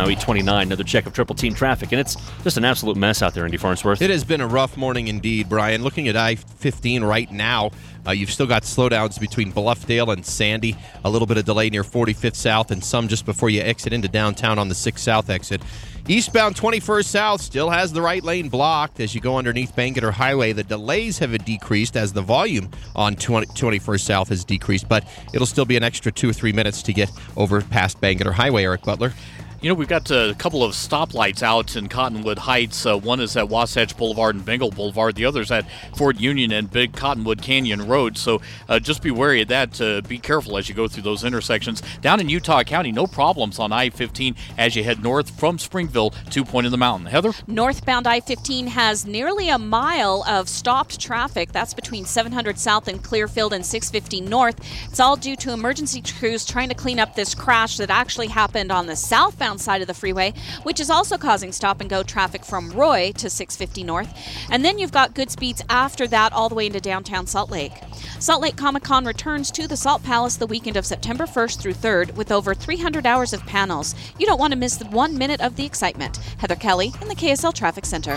now E29. Another check of triple team traffic, and it's just an absolute mess out there in Indy Farnsworth. It has been a rough morning indeed, Brian. Looking at I-15 right now, you've still got slowdowns between Bluffdale and Sandy, a little bit of delay near 45th South, and some just before you exit into downtown on the 6th South exit. Eastbound 21st South still has the right lane blocked as you go underneath Bangerter Highway. The delays have decreased as the volume on 21st South has decreased, but it'll still be an extra 2 or 3 minutes to get over past Bangerter Highway, Eric Butler. You know, we've got a couple of stoplights out in Cottonwood Heights. One is at Wasatch Boulevard and Bengal Boulevard. The other is at Fort Union and Big Cottonwood Canyon Road. So just be wary of that. Be careful as you go through those intersections. Down in Utah County, no problems on I-15 as you head north from Springville to Point of the Mountain. Heather? Northbound I-15 has nearly a mile of stopped traffic. That's between 700 South and Clearfield and 650 North. It's all due to emergency crews trying to clean up this crash that actually happened on the southbound side of the freeway, which is also causing stop-and-go traffic from Roy to 650 North. And then you've got good speeds after that all the way into downtown Salt Lake. Salt Lake Comic-Con returns to the Salt Palace the weekend of September 1st through 3rd with over 300 hours of panels. You don't want to miss 1 minute of the excitement. Heather Kelly in the KSL Traffic Center.